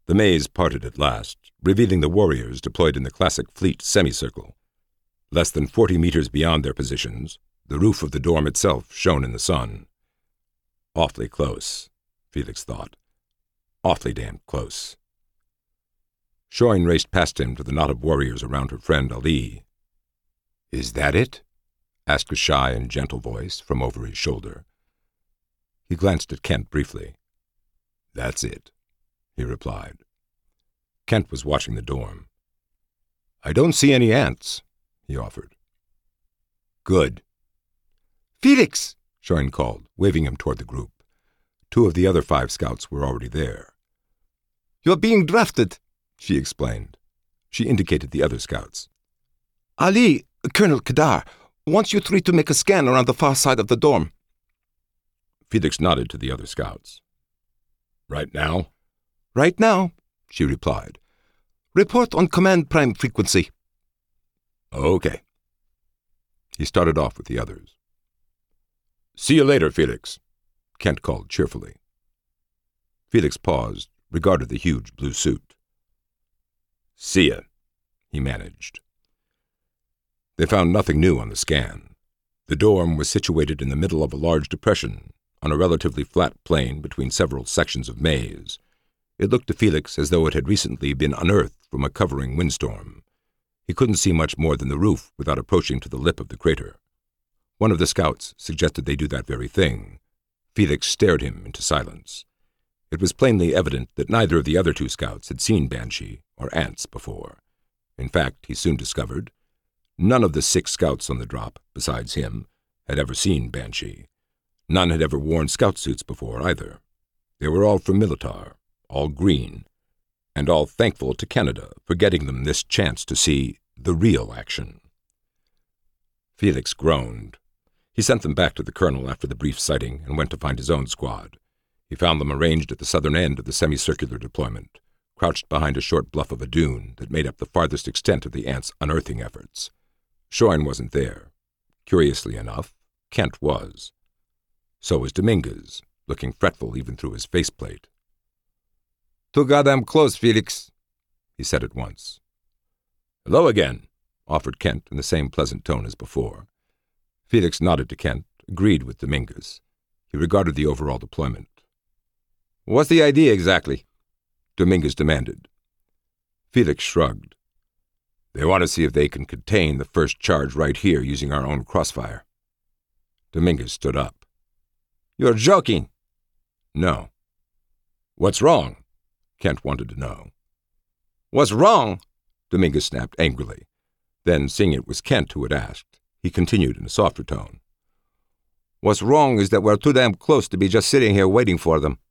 The maze parted at last, revealing the warriors deployed in the classic fleet semicircle. Less than 40 meters beyond their positions, the roof of the dorm itself shone in the sun. Awfully close, Felix thought. Awfully damn close. Shoin raced past him to the knot of warriors around her friend Ali. "Is that it?" asked a shy and gentle voice from over his shoulder. He glanced at Kent briefly. "That's it," he replied. Kent was watching the dorm. "I don't see any ants," he offered. "Good." "Felix!" Shoin called, waving him toward the group. 2 of the other 5 scouts were already there. "You're being drafted," she explained. She indicated the other scouts. "Ali, Colonel Kadar, wants you 3 to make a scan around the far side of the dorm." Felix nodded to the other scouts. "Right now?" "Right now," she replied. "Report on command prime frequency." "Okay." He started off with the others. "See you later, Felix," Kent called cheerfully. Felix paused, regarded the huge blue suit. "See ya," he managed. They found nothing new on the scan. The dorm was situated in the middle of a large depression, on a relatively flat plain between several sections of maze. It looked to Felix as though it had recently been unearthed from a covering windstorm. He couldn't see much more than the roof without approaching to the lip of the crater. One of the scouts suggested they do that very thing. Felix stared him into silence. It was plainly evident that neither of the other 2 scouts had seen Banshee or ants before. In fact, he soon discovered, none of the 6 scouts on the drop, besides him, had ever seen Banshee. None had ever worn scout suits before either. They were all from Militar, all green, and all thankful to Canada for getting them this chance to see the real action. Felix groaned. He sent them back to the colonel after the brief sighting and went to find his own squad. He found them arranged at the southern end of the semicircular deployment, crouched behind a short bluff of a dune that made up the farthest extent of the ants' unearthing efforts. Shoin wasn't there. Curiously enough, Kent was. So was Dominguez, looking fretful even through his faceplate. "Too goddamn close, Felix," he said at once. "Hello again," offered Kent in the same pleasant tone as before. Felix nodded to Kent, agreed with Dominguez. He regarded the overall deployment. "What's the idea exactly?" Dominguez demanded. Felix shrugged. "They want to see if they can contain the first charge right here using our own crossfire." Dominguez stood up. "You're joking." "No." "What's wrong?" Kent wanted to know. "What's wrong?" Dominguez snapped angrily. Then, seeing it was Kent who had asked, he continued in a softer tone. "What's wrong is that we're too damn close to be just sitting here waiting for them."